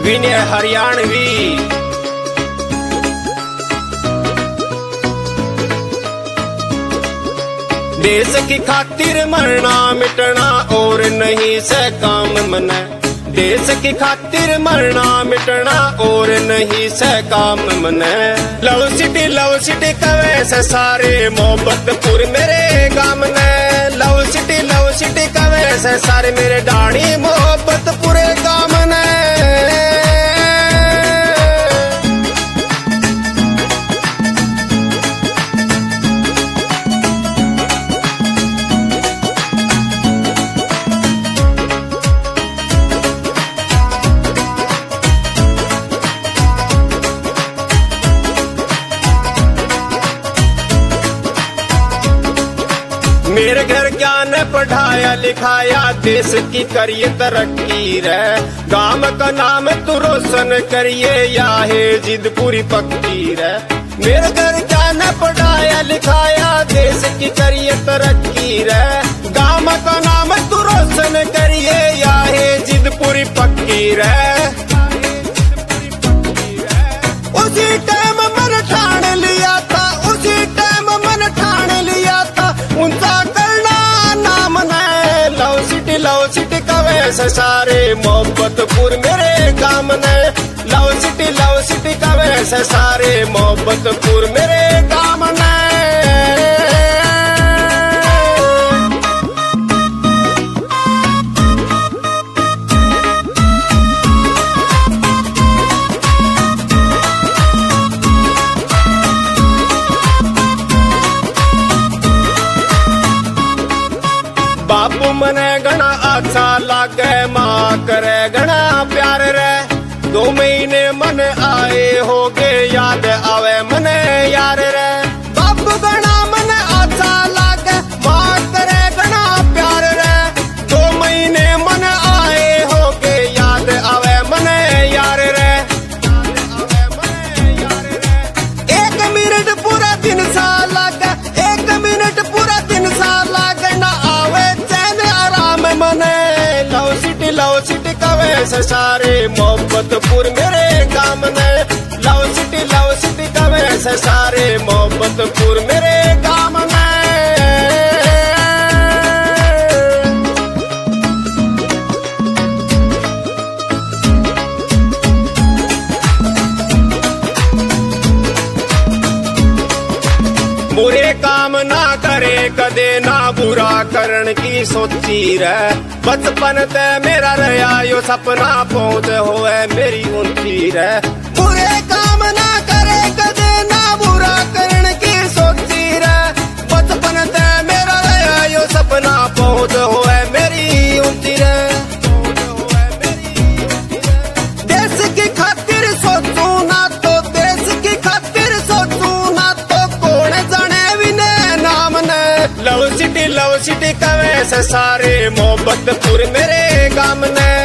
विनय हरियाणवी। देश की खातिर मरना मिटना और नहीं से काम मने। देश की खातिर मरना मिटना और नहीं से काम मने। लव सिटी कवे से सारे मोहब्बतपुर मेरे गाम ने। लव सिटी कवे से सारे मेरे डाणी मोहब्बतपुर गाम ने। मेरे घर ज्ञान पढ़ाया लिखाया देश की करिए तरक्की रे। गांव का नाम तू रोशन करिए या है जिद पूरी पक्की रे। मेरे घर ज्ञान पढ़ाया लिखाया देश की करिए तरक्की रे। गांव का नाम तू रोशन करिए या है जिद पूरी पक्की रे। उसी टाइम मन ठान लिया था, उसी टाइम मन ठान लिया था उनका करना नाम ने। लव सिटी कवे से सारे मोहब्बतपुर मेरे गाम ने। लव सिटी कवे से सारे मोहब्बतपुर मेरे गाम ने। बापू मने घना अच्छा लागे, माँ करे घना प्यार रे। 2 महीने मन आए होगे याद आवे मने यार रे। बापू घना मन अच्छा लागे, माँ करे घना प्यार रे। 2 महीने मन आए होगे याद आवे मने यार रे। 1 मिनट पूरा दिन सा लागे, 1 मिनट पूरा दिन सा लागे ना आवे मने। लव सिटी कवे से सारे मोहब्बतपुर मेरे गाम ने। लव सिटी कवे से सारे मोहब्बतपुर मेरे गाम ने। बुरे काम ना करे कदे ना बुरा करण की सोची रे। बचपन ते मेरा रहा यो सपना पहुंच होए मेरी ऊंची रे। बुरे काम ना करे कदे ना बुरा करण की सोची रे। बचपन ते मेरा रहा यो सपना पहुंच होए मेरी ऊंची रे। देश की खातिर सोचू ना तो, देश की खातिर सोचू ना तो कौन जाने विनय नाम ने। लव सिटी कवे से सारे मोहब्बतपुर मेरे गाम ने।